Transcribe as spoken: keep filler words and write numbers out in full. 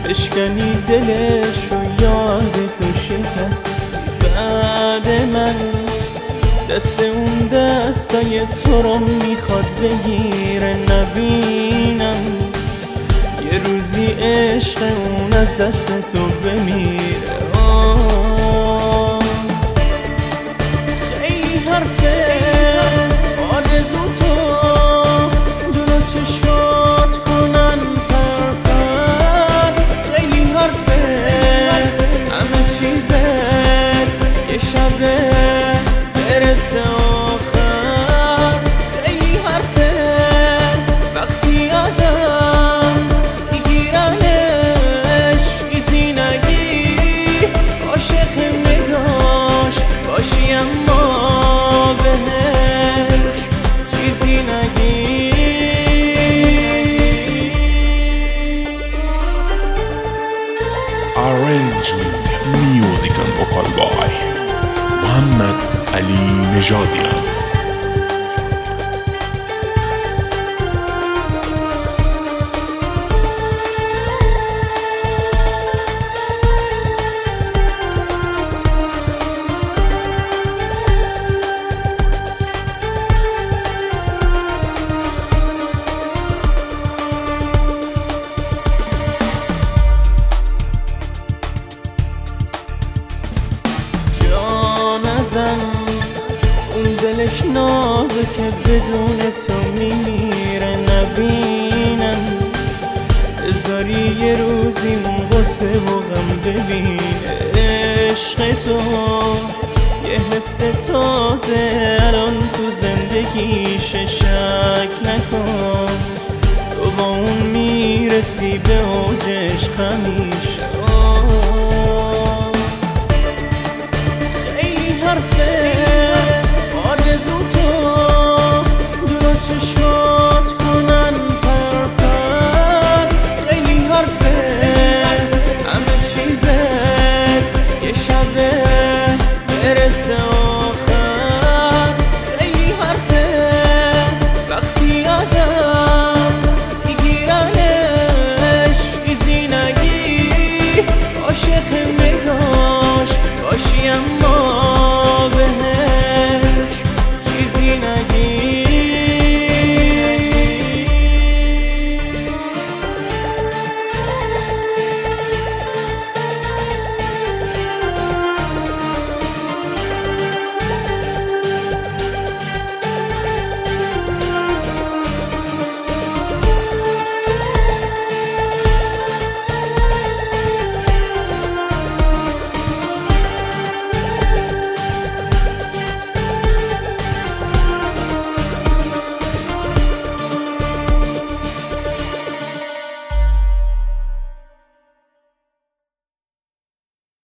بشکنی دلش و یاد تو شکست. بعد من دست اون دستای تو رو میخواد بگیره، نبینم یه روزی عشق اون از دست تو بمیره. آه خیلی حرفه آرزو تو دور چشمات کنن پر پر. خیلی حرفه همه چیزت یه شبه برسه آخر. خیلی حرفه وقتی ازم میگیرنش چیزی نگی، عاشق نگاش باشی اما بهش چیزی نگی. Arrangement, music and vocal by محمد علی نژادیان. اون دلش نازه که بدون تو میمیره، نبینم بذاری یه روزی اون غصه و غم ببینه. عشق تو یه حس تازه الان تو زندگیش، شک نکن تو با اون میرسی به اوجش همیشه. حرفه آرزو تو دور چشمات کنن پر پر. خیلی حرفه همه چیزت یه شبه برسه